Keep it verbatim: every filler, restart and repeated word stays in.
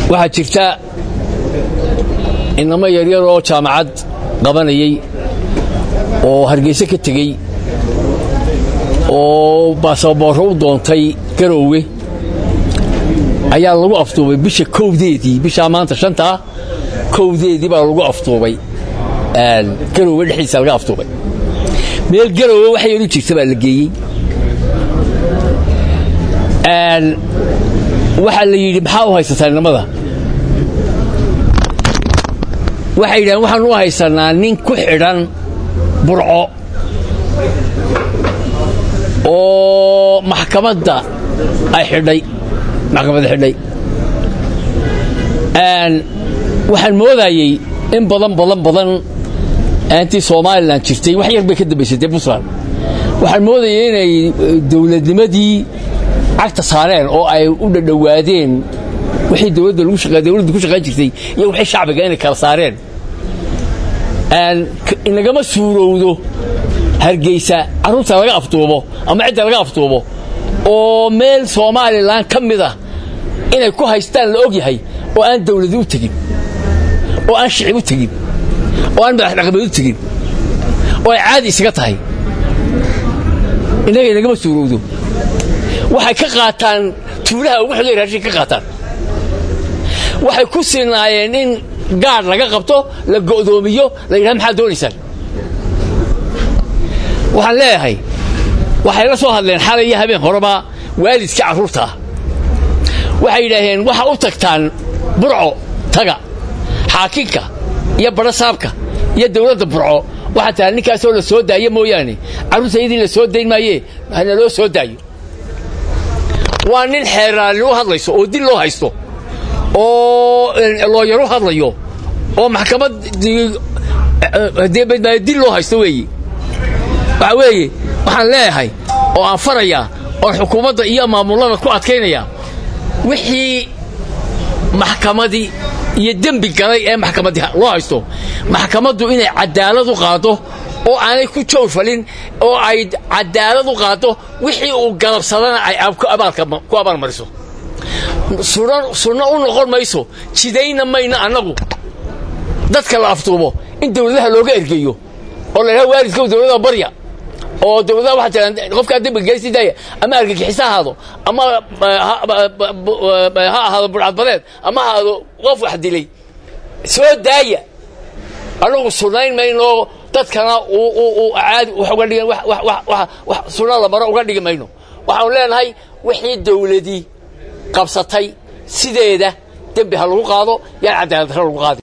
waxaa jirta inama yaryar oo jaamacad qabanayay oo Hargeysa ka tagay oo baasaboorro u doontay Garowe ayaa lagu afduubay bisha kowdeedii bisha maanta shanta kowdeedii baa lagu afduubay aan Garowe dhixisa laga afduubay meel Garowe waxay u jirtay baa la geeyay aan waxa la yiri maxaa u haysataa nimada waxay yiraahdeen waxaan u haysanaa nin ku xidhan Burco oo maxkamadda ay xidhay maxkamadda xidhay aan waxaan moodayay in badan badan badan aanti Soomaaliland jirtay wax yar bay ka dambeysay Puntland waxaan moodayay inay dawladnimadii cagta saareen oo ay u dhadhawaadeen wixii dawladda lagu shaqeeyay dawladda ku shaqeyn jirtay iyo wixii shacbiga inay kala saareen aan inagama suurowdo Hargeysa carruurta laga afduubo ama cid laga afduubo oo meel Soomaaliland kamida inay ku haystaan la og yahay oo aan dawladdu u tagin oo aan shicib u tagin oo aan madax dhaqameed u tagin oo ay caadi isaga tahay inaga inagama suurowdo waxay ka qaataan tuulaha ugu xidhay raashin ka qaataan waxay ku sinaayeen in gaar laga qabto la go'doomiyo la yiraahdo maxaa doonaysan waxaan leeyahay waxay la soo hadleen xalay iyo habeen horeba waalidka carruurta waxay yiraahdeen waxa u tagtaan Burco taga xaakinka iyo barasaabka iyo dawladda Burco waxa taa ninkaas oo la soo daayo mooyaane carruurtaydii la soo dayn maayee hana loo soo daayo waa nin xeeraan loo hadlayso oo dil loo haysto oo loo yaro hadlayo oo maxkamad deebad dil loo haysto weeyi waxa weeye waxaan leeyahay oo aan farayaa oo xukuumadda iyo maamulada ku adkeynaya wixii maxkamadii iyo dambi galay ee maxkamadda loo haysto maxkamaddu inay cadaalad u qaado oo aanay ku joorfalin oo ay cadaalad u qaado wixii uu galabsadana ay abaalka ku abaal mariso sunna u noqon mayso jidayna mayna anagu dadka la afduubo in dawladaha looga ergeeyo oo la yiraahdo waalidka dawladda barya oo dawladda waxa jiraan qofka dambi geystay ama argagixisa ahaado ama ha ahaado burcadbadeed ama ahaado qof wax dilay soo daaya anagu sunayn mayno dadkana uu uu caadi wax uga dhigan wax wax wax sunna la maro uga dhigi mayno waxaan leenahay wixii dawladii qabsatay sideeda dambi ha lagu qaado yaa cadaalad lagu qaado